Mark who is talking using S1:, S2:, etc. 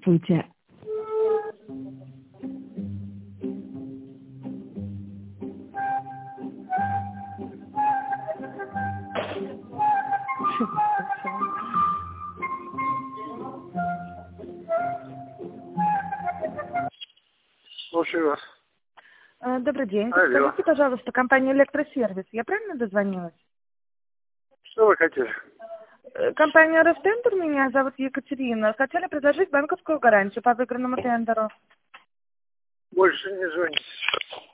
S1: Здравствуйте.
S2: Слушаю вас.
S1: Добрый день.
S2: Алло.
S1: Скажите, пожалуйста, компания «Электросервис». Я правильно дозвонилась?
S2: Что вы хотели?
S1: Компания «Ростендер», меня зовут Екатерина. Хотели предложить банковскую гарантию по выигранному тендеру.
S2: Больше не звоните.